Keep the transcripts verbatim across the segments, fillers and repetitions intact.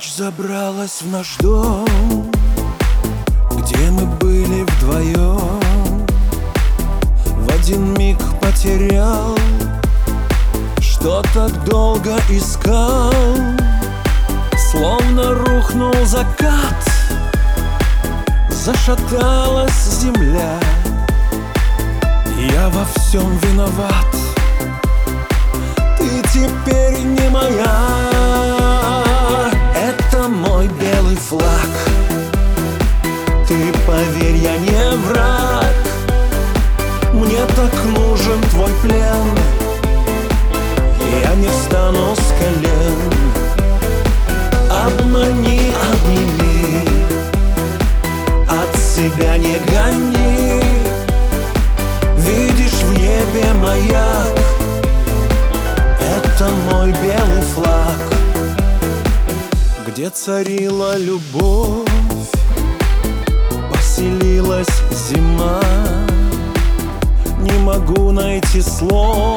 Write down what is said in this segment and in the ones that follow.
Ночь забралась в наш дом, где мы были вдвоем. В один миг потерял, что так долго искал. Словно рухнул закат, зашаталась земля. Я во всем виноват, ты теперь не моя. Это мой белый флаг, ты поверь, я не враг. Мне так нужен твой плен, я не встану с колен. Обмани, обними, от себя не гони. Видишь в небе маяк, это мой белый флаг. Где царила любовь, поселилась зима. Не могу найти слов,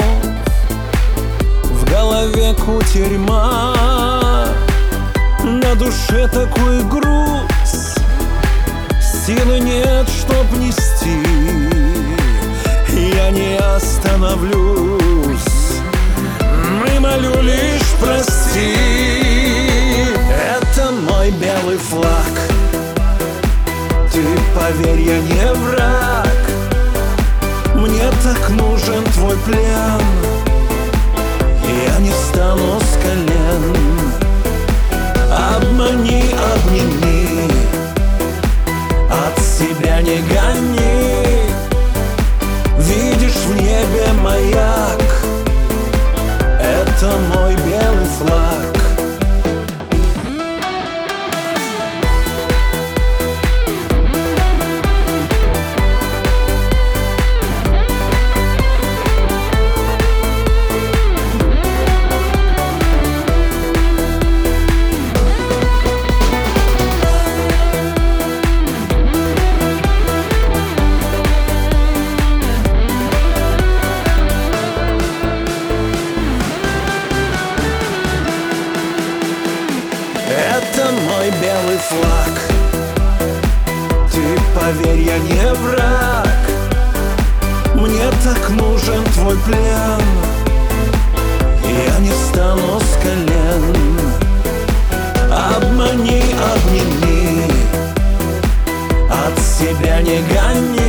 в голове кутерьма. На душе такой груз, силы нет, чтоб нести. Я не остановлюсь, мы молю лишь прости. Это мой белый флаг, ты поверь, я не враг. Мне так нужен твой плен, я не встану с колен. Обмани, обними, от себя не гони. Видишь в небе маяк, это мой белый флаг. Это мой белый флаг, ты поверь, я не враг. Мне так нужен твой плен, я не встану с колен. Обмани, обними, от себя не гони.